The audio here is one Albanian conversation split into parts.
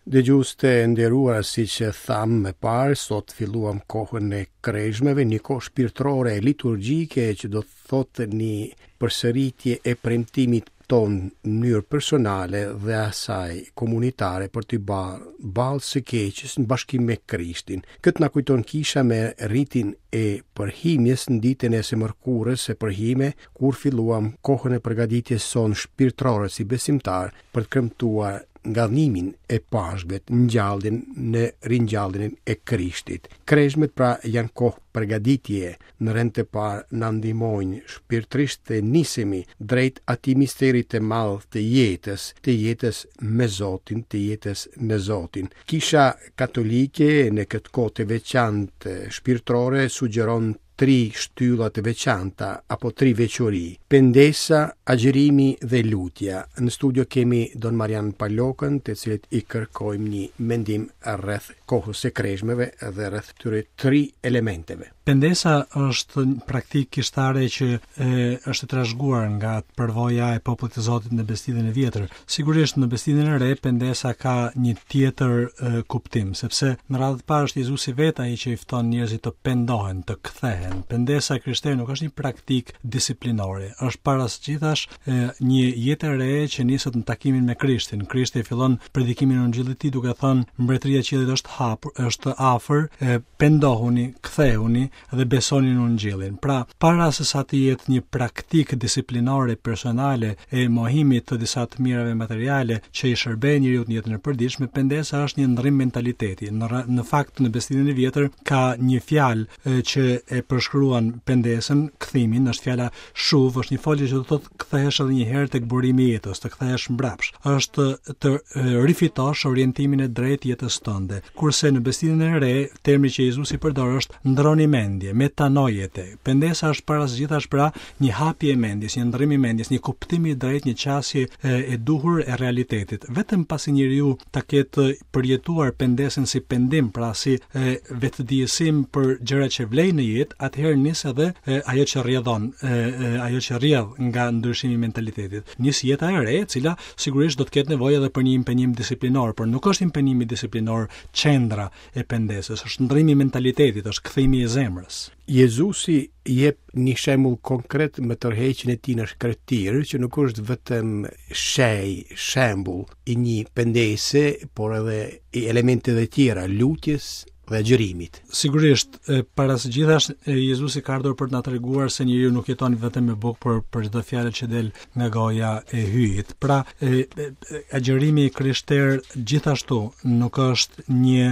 Dëgjues të nderuar, siç e tham më parë, sot filluam kohën e kreshmeve, një kohë shpirtërore e liturgjike që do të thotë një përsëritje e premtimit ton në mënyrë personale dhe asaj komunitare për të ballë së keqes në bashkim me Krishtin. Këtë na kujton kisha me rritin e përhimjes në ditën e së mërkurës së përhime, kur filluam kohën e përgatitjes son shpirtërore si besimtar për të kremtuar ngallënimin e pashkëve, ngjalljen në ringjalljen e Krishtit. Kreshmet pra janë kohë përgatitje, në rend të parë na ndihmojnë shpirtërisht të nisemi drejt atij misterit të madh të jetës me Zotin, të jetës në Zotin. Kisha katolike në këtë kohë të veçantë shpirtërore sugjeron 3 shtylla të veçanta apo 3 veçori: pendesa, agjerimi dhe lutja. Në studio kemi Don Marian Palokën, të cilët i kërkojmë një mendim rreth kohës së kreshmeve dhe rreth këtyre 3 elementeve. Pendesa është një praktikë kishtare që është trashëguar nga përvoja e popullit të Zotit në Bestinë e Vjetër. Sigurisht në Bestinë e Re pendesa ka një tjetër kuptim, sepse në radhë të parë është Jezusi vetë ai që i fton njerëzit të pendohen, të kthehen. Pendesa krishtere nuk është një praktikë disiplinore, është parasgjithash një jetë e re që niset në takimin me Krishtin. Krishti fillon predikimin e Ungjillit të tij duke thënë mbretëria e qiellit është hapur, është afër, pendohuni, kthehuni dhe besoni në Ungjillin. Pra, para se sa të jetë një praktikë disiplinore personale e mohimit të disa të mirave materiale që i shërbejnë njeriu në jetën e përditshme, pendesa është një ndrrim mentaliteti. Në fakt në Bestinën e Vjetër ka një fjalë që e përshkruan pendesën, kthimin, është fjala shuv, është një folje që do të thotë kthehesh edhe një herë tek burimi i jetës, të kthehesh mbrapsht. Është të rifitosh orientimin e drejtë jetës tënde. Kurse në Bestinën e Re, termi që Jezusi përdor është ndroni mendje, metanojete. Pendesa është parasgjithash pra një hapje e mendjes, një ndrrim i mendjes, një kuptim i drejtë, një qasje e duhur e realitetit. Vetëm pasi njeriu ta ketë përjetuar pendesën si pendim, pra si vetëdijësim për gjërat që vlen në jetë, atëherë nis edhe ajo që rrjedhon, ajo që rrjedh nga ndryshimi i mentalitetit. Nis jeta e re, e cila sigurisht do të ketë nevojë edhe për një impenjim disiplinor, por nuk është impenjimi disiplinor qendra e pendesës, është ndrrimi i mentalitetit, është kthimi i zemrës. Jezusi jep një shembull konkret me tërheqjen e tij në shkretir, që nuk është vetëm shembull i një pendese, por edhe i elementeve të tjera, lutjes dhe xhirimit. Sigurisht, para së gjithash Jezusi ka ardhur për të na treguar se njeriu nuk jeton vetëm me bukë, por për çdo fjalë që del nga goja e hyjit. Pra, agjërimi krishter gjithashtu nuk është një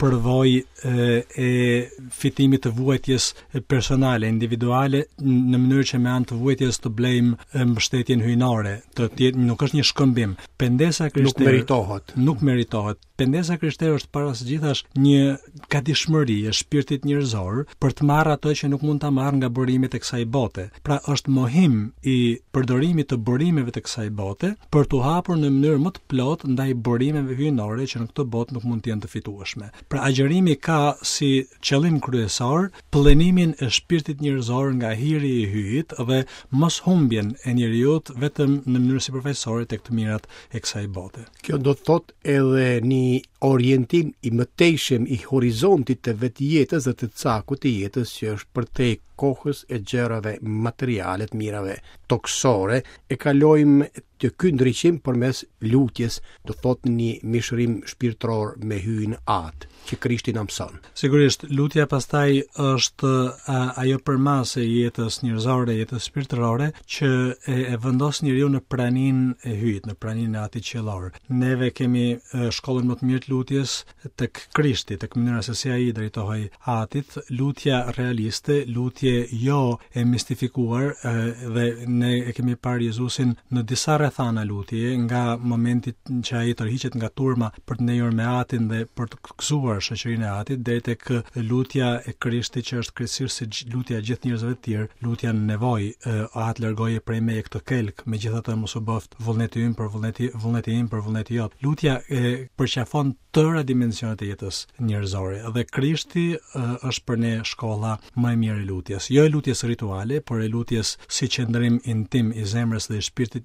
përvojë e fitimit të vuajtjes personale, individuale, në mënyrë që me anë të vuajtjes të blejmë mbështetjen hyjnore, nuk është një shkëmbim. Pendesa krishtere nuk meritohet. Pendesa krishtere është para së gjithash një gatishmëri e shpirtit njerëzor për të marrë ato që nuk mund ta marrë nga burimet e kësaj bote. Pra është mohim i përdorimit të burimeve të kësaj bote për t'u hapur në mënyrë më të plotë ndaj burimeve hyjnore që në këtë botë nuk mund të jenë të fitueshme. Pra agjërimi ka si qëllim kryesor pllënimin e shpirtit njerëzor nga hiri i hyjit dhe mos humbjen e njeriut vetëm në mënyrë sipërfaqësore tek të mirat e kësaj bote. Kjo do të thotë edhe një orientim i mëtejshëm i horizontit të vetë jetës dhe të cakut të jetës që është përtej kohës e gjërave materiale të mirave toksore, e kalojmë të ky ndriçim përmes lutjes, do thotë një mishërim shpirtëror me hyn atë që Krishti na mëson. Sigurisht, lutja pastaj është ajo përmasë e jetës njerëzore, jetës shpirtërore që e vendos njeriu në praninë e hyjit, në praninë e Atit qiellor. Neve kemi shkollën më të mirë të lutjes tek Krishti, tek mënyra se si ai drejtohej Atit, lutja realiste, lutje jo e mistifikuar, dhe ne e kemi parë Jezusin në disa rrethana lutje, nga momenti që ai tërhiqet nga turma për të ndejur me Atin dhe për të gëzuar shoqërinë e Atit, deri tek lutja e Krishtit që është krejtësisht si lutja e gjithë njerëzve të tjerë, lutja në nevojë, At largoje prej meje këtë kelk, megjithatë mos u bëft vullneti im për vullneti im për vullneti jot. Lutja përqafon tëra dimensionet e jetës njerëzore dhe Krishti është për ne shkolla më e mirë e lutjes. Jo e lutjes rituale, por e lutjes si qendrim intim i zemrës dhe i shpirtit njerëzor,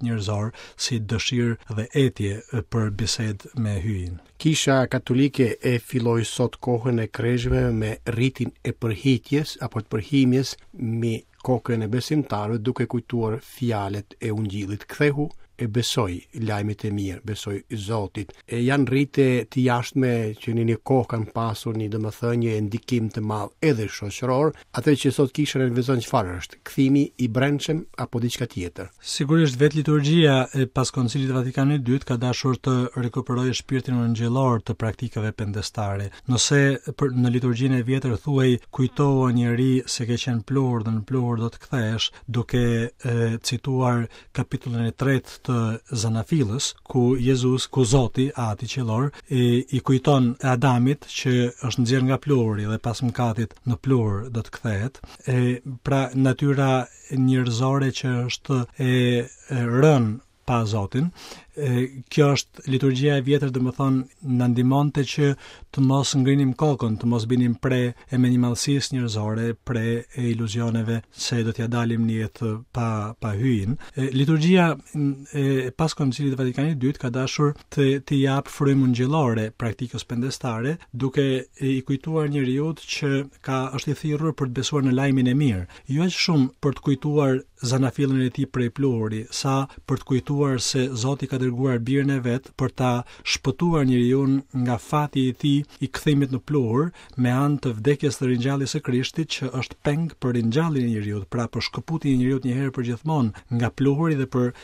si dëshirë dhe etje për bisedë me hyin. Kisha katolike e filloi sot kohën e kreshve me rritin e përhitjes apo të përhimjes me kokën e besimtarëve duke kujtuar fjalët e Ungjillit. Kthehu e besoj lajmit e mirë, besoj Zotit. E janë rrite të jashtme që në një kohë kanë pasur një domethënie e ndikim të madh edhe shoqëror, atë që sot kisha revizon çfarë është? Kthimi i brendshëm apo diçka tjetër? Sigurisht vetë liturgjia e pas Koncilit Vatikanit II ka dashur të rikuperojë shpirtin angjëllor të praktikave pendestare. Nëse në liturgjinë e vjetër thuhej kujtohu njeri se ke qenë pluhur dhe në pluhur do të kthehesh, duke cituar kapitullin e 3 të Zanafilës, ku Zoti, Ati qellor, i kujton Adamit që është nxjerr nga pluhuri dhe pas mëkatit në pluhur do të kthehet. Pra natyra njerëzore që është e rënë pa Zotin. Kjo është liturgjia e vjetër, domethënë na ndihmonte që të mos ngrinim kokën, të mos binim pre e menimallësisë njerëzore, pre e iluzioneve se do t'ja dalim në jetë pa hyn. Liturgjia e pas Koncilit Vatikanit II ka dashur të jap frymën angjëllore praktikës pendestare, duke i kujtuar njeriu që është i thirrur për të besuar në lajmin e mirë, jo aq shumë për të kujtuar zanafillën e tij prej pluhuri, sa për të kujtuar se Zoti ka dërguar birën e vet për ta shpëtuar njeriu nga fati i tij i kthimit në pluhur me anë të vdekjes së ringjalljes së Krishtit, që është peng për ringjalljen e njeriu, pra për shkëputjen e njeriu një herë për gjithmonë nga pluhuri dhe për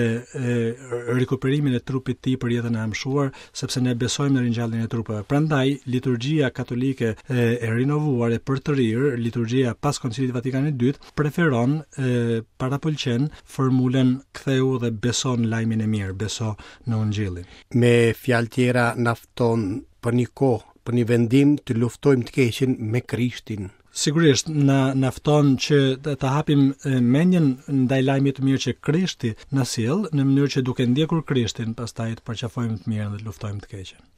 rikuperimin e trupit të tij për jetën e amshuar, sepse ne besojmë në ringjalljen e trupave. Prandaj liturgjia katolike e rinovuar e për të rirë, liturgjia pas Koncilit Vatikanit II, preferon parapëlqen formulën ktheu dhe beso në lajmin e mirë, beso në Ungjillin. Me fjalë tjera nafton për një kohë, për një vendim të luftojmë të keqen me Krishtin. Sigurisht, na nafton që të hapim mendjen ndaj lajmit të mirë që Krishti na sjell, në mënyrë që duke ndjekur Krishtin, pastaj të përqafojmë të mirën dhe të luftojmë të keqen.